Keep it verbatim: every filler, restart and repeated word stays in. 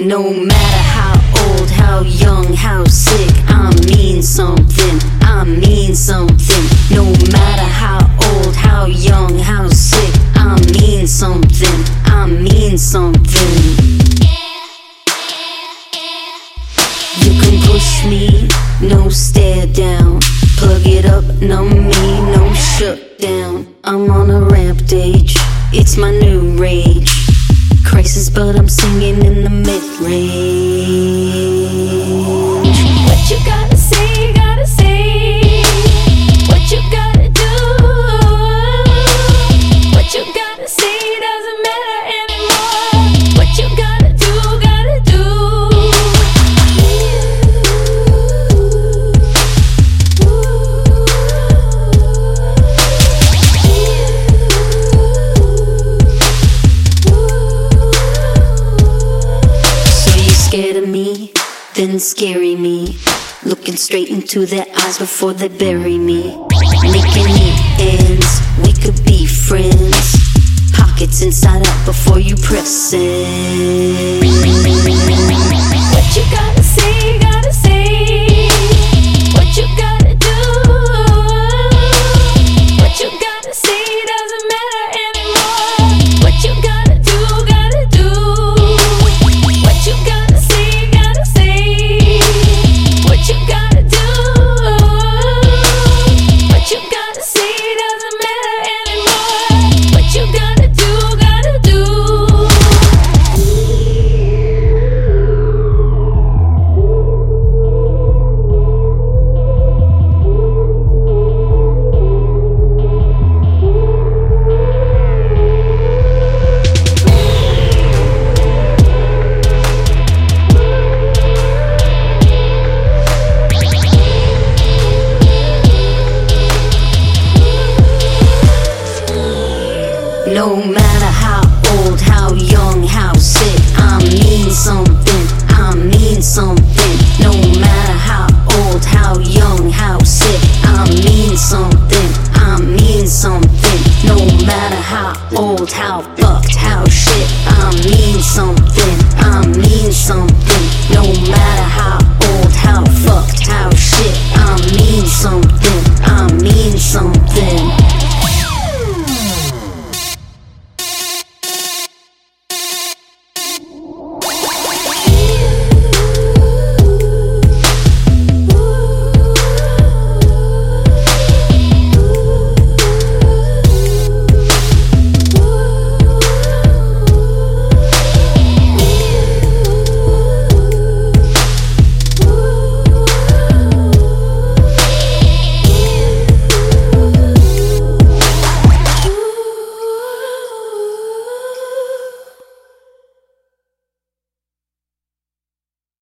No matter how old, how young, how sick, I mean something, I mean something. No matter how old, how young, how sick, I mean something, I mean something. You can push me, no stare down. Plug it up, numb me, no shut down. I'm on a rampage, it's my new rage. Crisis, but I'm singing in the mid-range. What you gotta say, you gotta say. What you gotta do. What you gotta say doesn't matter anymore. What you gotta do, gotta do. Scared of me, then scary me. Looking straight into their eyes before they bury me. Making neat ends, we could be friends. Pockets inside out before you press it. What you gotta say, you gotta say. What you gotta do. What you gotta say doesn't matter anymore. What you gotta do, gotta do. What you gotta say, gotta say. What you gotta do. What you gotta say doesn't matter anymore. What you gotta do, gotta do. No matter how old, how young, how sick, I mean something, I mean something. No matter how old, how young, how sick, I mean something, I mean something. No matter how old, how fucked, how shit, I mean something, I mean something. No matter how old, how fucked, how shit, I mean